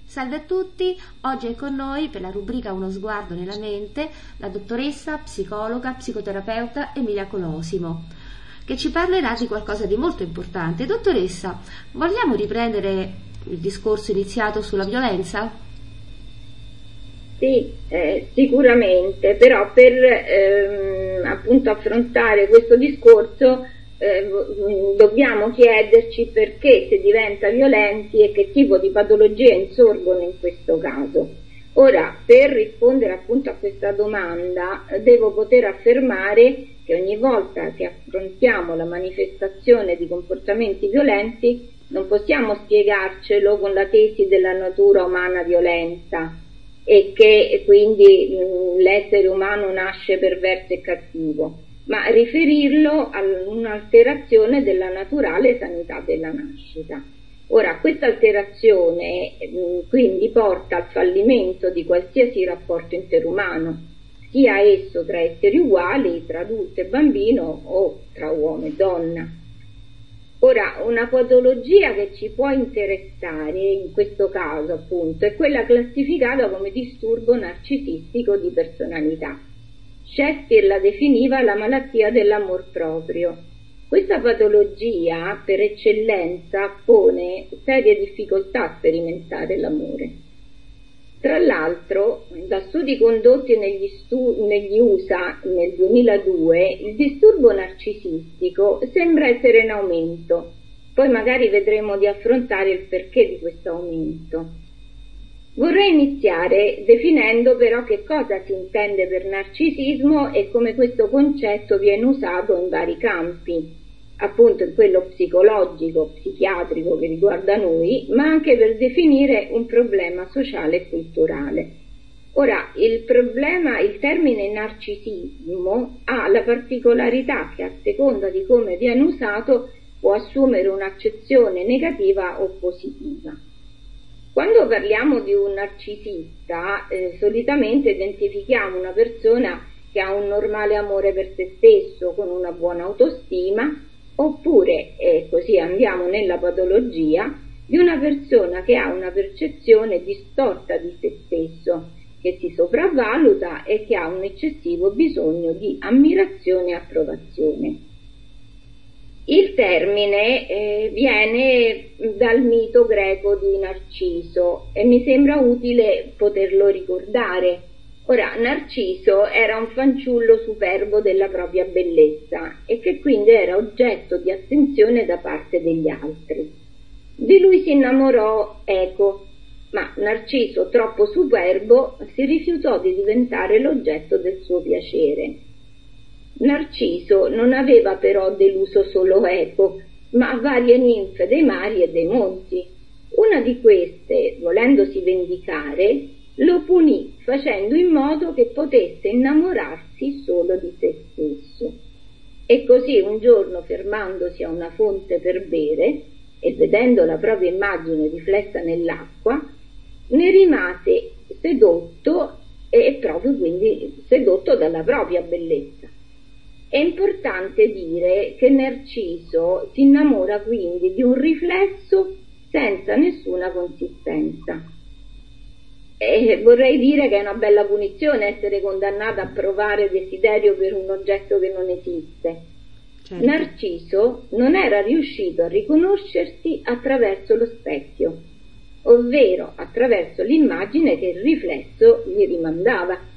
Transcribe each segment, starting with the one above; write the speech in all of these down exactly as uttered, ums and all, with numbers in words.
Salve a tutti, oggi è con noi per la rubrica Uno sguardo nella mente la dottoressa, psicologa, psicoterapeuta Emilia Colosimo, che ci parlerà di qualcosa di molto importante. Dottoressa, vogliamo riprendere il discorso iniziato sulla violenza? Sì, eh, sicuramente, però per ehm, appunto affrontare questo discorso eh, dobbiamo chiederci perché si diventa violenti e che tipo di patologie insorgono in questo caso. Ora, per rispondere appunto a questa domanda, devo poter affermare che ogni volta che affrontiamo la manifestazione di comportamenti violenti non possiamo spiegarcelo con la tesi della natura umana violenta e che quindi mh, l'essere umano nasce perverso e cattivo, ma riferirlo a un'alterazione della naturale sanità della nascita. Ora, questa alterazione mh, quindi porta al fallimento di qualsiasi rapporto interumano, sia esso tra esseri uguali, tra adulto e bambino o tra uomo e donna. Ora, una patologia che ci può interessare in questo caso appunto è quella classificata come disturbo narcisistico di personalità. Shakespeare la definiva la malattia dell'amor proprio. Questa patologia per eccellenza pone serie difficoltà a sperimentare l'amore. Tra l'altro, da studi condotti negli, stu- negli U S A nel duemiladue, il disturbo narcisistico sembra essere in aumento. Poi magari vedremo di affrontare il perché di questo aumento. Vorrei iniziare definendo però che cosa si intende per narcisismo e come questo concetto viene usato in vari campi, appunto in quello psicologico, psichiatrico che riguarda noi, ma anche per definire un problema sociale e culturale. Ora, il problema, il termine narcisismo ha la particolarità che a seconda di come viene usato può assumere un'accezione negativa o positiva. Quando parliamo di un narcisista, eh, solitamente identifichiamo una persona che ha un normale amore per se stesso, con una buona autostima, oppure, e così andiamo nella patologia, di una persona che ha una percezione distorta di se stesso, che si sopravvaluta e che ha un eccessivo bisogno di ammirazione e approvazione. Il termine eh, viene dal mito greco di Narciso e mi sembra utile poterlo ricordare. Ora, Narciso era un fanciullo superbo della propria bellezza e che quindi era oggetto di attenzione da parte degli altri. Di lui si innamorò Eco, ma Narciso, troppo superbo, si rifiutò di diventare l'oggetto del suo piacere. Narciso non aveva però deluso solo Eco, ma varie ninfe dei mari e dei monti. Una di queste, volendosi vendicare, lo punì facendo in modo che potesse innamorarsi solo di se stesso. E così un giorno, fermandosi a una fonte per bere e vedendo la propria immagine riflessa nell'acqua, ne rimase sedotto e proprio quindi sedotto dalla propria bellezza. È importante dire che Narciso si innamora quindi di un riflesso senza nessuna consistenza. E vorrei dire che è una bella punizione essere condannata a provare desiderio per un oggetto che non esiste. Certo. Narciso non era riuscito a riconoscersi attraverso lo specchio, ovvero attraverso l'immagine che il riflesso gli rimandava.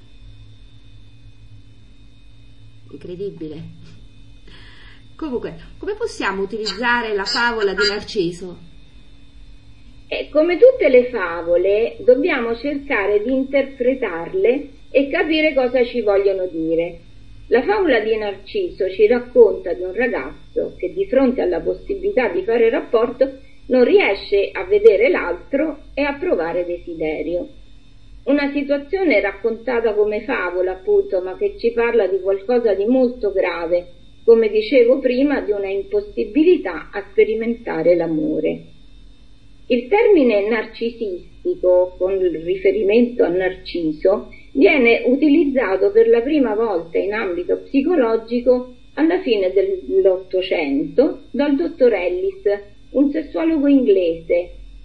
Incredibile. Comunque, come possiamo utilizzare la favola di Narciso? E come tutte le favole, dobbiamo cercare di interpretarle e capire cosa ci vogliono dire. La favola di Narciso ci racconta di un ragazzo che di fronte alla possibilità di fare rapporto non riesce a vedere l'altro e a provare desiderio. Una situazione raccontata come favola, appunto, ma che ci parla di qualcosa di molto grave, come dicevo prima, di una impossibilità a sperimentare l'amore. Il termine narcisistico, con riferimento a Narciso, viene utilizzato per la prima volta in ambito psicologico alla fine dell'Ottocento dal dottor Ellis, un sessuologo inglese,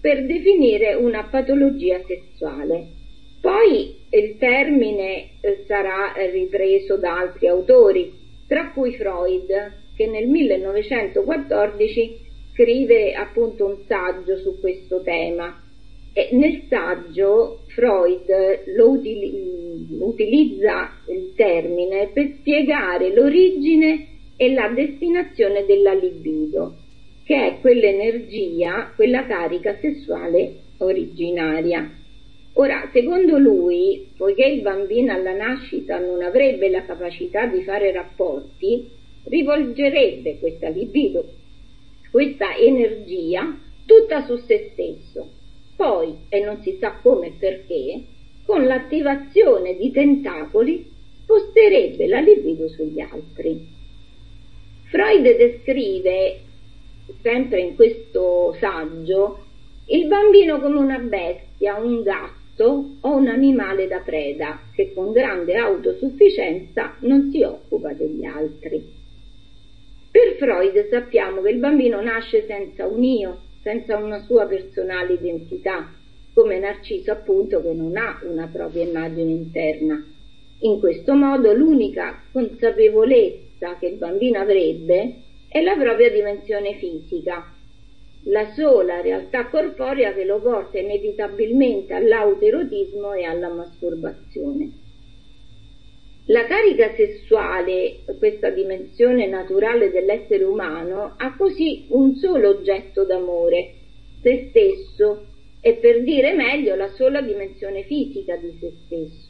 per definire una patologia sessuale. Poi il termine eh, sarà ripreso da altri autori, tra cui Freud, che nel millenovecentoquattordici scrive appunto un saggio su questo tema. E nel saggio Freud lo util- utilizza il termine per spiegare l'origine e la destinazione della libido, che è quell'energia, quella carica sessuale originaria. Ora, secondo lui, poiché il bambino alla nascita non avrebbe la capacità di fare rapporti, rivolgerebbe questa libido, questa energia, tutta su se stesso. Poi, e non si sa come e perché, con l'attivazione di tentacoli sposterebbe la libido sugli altri. Freud descrive, sempre in questo saggio, il bambino come una bestia, un gatto o un animale da preda che con grande autosufficienza non si occupa degli altri. Per Freud sappiamo che il bambino nasce senza un io, senza una sua personale identità, come Narciso appunto che non ha una propria immagine interna. In questo modo l'unica consapevolezza che il bambino avrebbe è la propria dimensione fisica, la sola realtà corporea che lo porta inevitabilmente all'autoerotismo e alla masturbazione. La carica sessuale, questa dimensione naturale dell'essere umano, ha così un solo oggetto d'amore, se stesso, e per dire meglio la sola dimensione fisica di se stesso.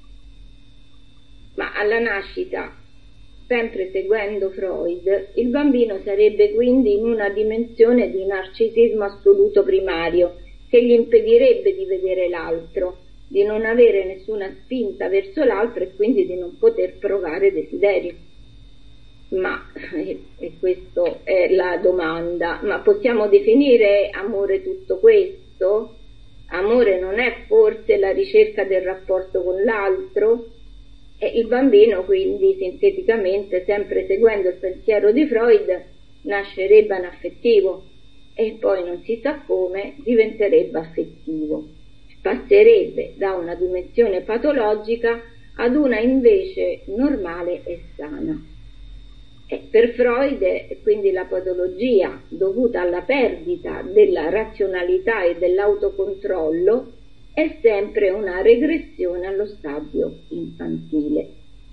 Ma alla nascita, sempre seguendo Freud, il bambino sarebbe quindi in una dimensione di narcisismo assoluto primario, che gli impedirebbe di vedere l'altro, di non avere nessuna spinta verso l'altro e quindi di non poter provare desiderio. Ma, e questa è la domanda, ma possiamo definire amore tutto questo? Amore non è forse la ricerca del rapporto con l'altro? E il bambino quindi, sinteticamente, sempre seguendo il pensiero di Freud, nascerebbe anaffettivo e poi non si sa come diventerebbe affettivo. Passerebbe da una dimensione patologica ad una invece normale e sana. E per Freud, quindi, la patologia dovuta alla perdita della razionalità e dell'autocontrollo è sempre una regressione allo stadio infantile.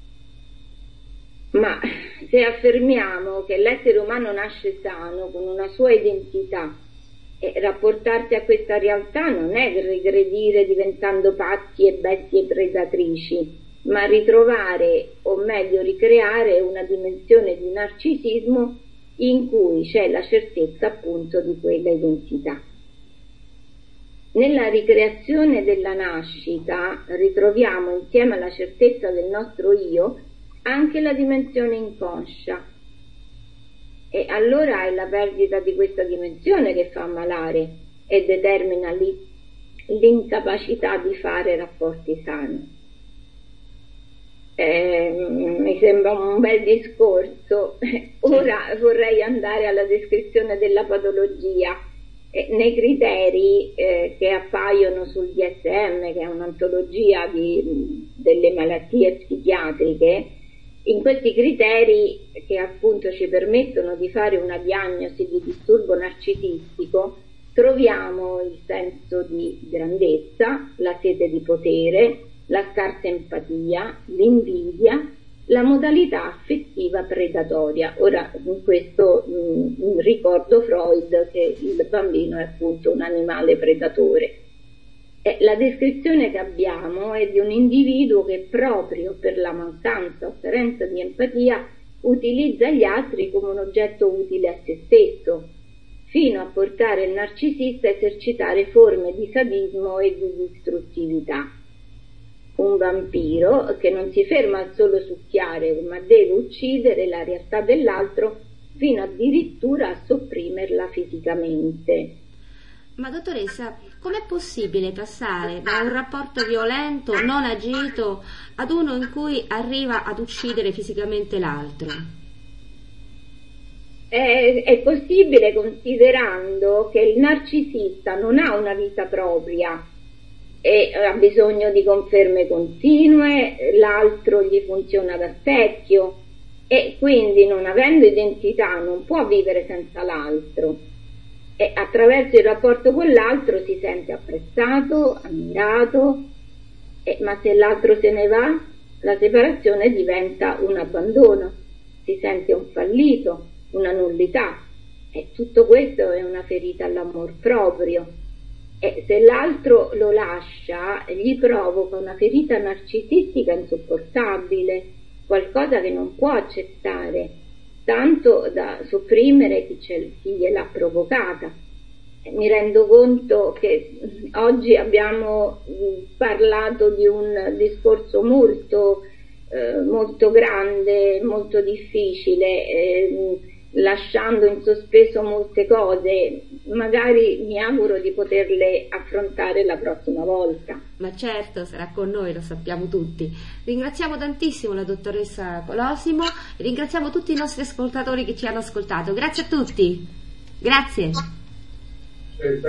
Ma se affermiamo che l'essere umano nasce sano, con una sua identità, e rapportarsi a questa realtà non è regredire diventando pazzi e bestie predatrici, ma ritrovare, o meglio ricreare, una dimensione di narcisismo in cui c'è la certezza appunto di quella identità. Nella ricreazione della nascita ritroviamo insieme alla certezza del nostro io anche la dimensione inconscia, e allora è la perdita di questa dimensione che fa ammalare e determina lì l'incapacità di fare rapporti sani. Eh, mi sembra un bel discorso. Ora vorrei andare alla descrizione della patologia. Eh, nei criteri eh, che appaiono sul D S M, che è un'antologia di, delle malattie psichiatriche, in questi criteri che appunto ci permettono di fare una diagnosi di disturbo narcisistico troviamo il senso di grandezza, la sete di potere, la scarsa empatia, l'invidia, la modalità affettiva predatoria. Ora, in questo mh, ricordo Freud che il bambino è appunto un animale predatore. E la descrizione che abbiamo è di un individuo che proprio per la mancanza o carenza di empatia utilizza gli altri come un oggetto utile a se stesso, fino a portare il narcisista a esercitare forme di sadismo e di distruttività. Un vampiro che non si ferma al solo succhiare, ma deve uccidere la realtà dell'altro fino addirittura a sopprimerla fisicamente. Ma dottoressa, com'è possibile passare da un rapporto violento, non agito, ad uno in cui arriva ad uccidere fisicamente l'altro? è, è possibile considerando che il narcisista non ha una vita propria e ha bisogno di conferme continue, l'altro gli funziona da specchio e quindi, non avendo identità, non può vivere senza l'altro, e attraverso il rapporto con l'altro si sente apprezzato, ammirato, e, ma se l'altro se ne va, la separazione diventa un abbandono, si sente un fallito, una nullità, e tutto questo è una ferita all'amor proprio. E se l'altro lo lascia, gli provoca una ferita narcisistica insopportabile, qualcosa che non può accettare, tanto da sopprimere chi, ce, chi gliel'ha provocata. E mi rendo conto che oggi abbiamo parlato di un discorso molto, eh, molto grande, molto difficile, eh, lasciando in sospeso molte cose. Magari mi auguro di poterle affrontare la prossima volta. Ma certo, sarà con noi, lo sappiamo tutti. Ringraziamo tantissimo la dottoressa Colosimo e ringraziamo tutti i nostri ascoltatori che ci hanno ascoltato. Grazie a tutti. Grazie.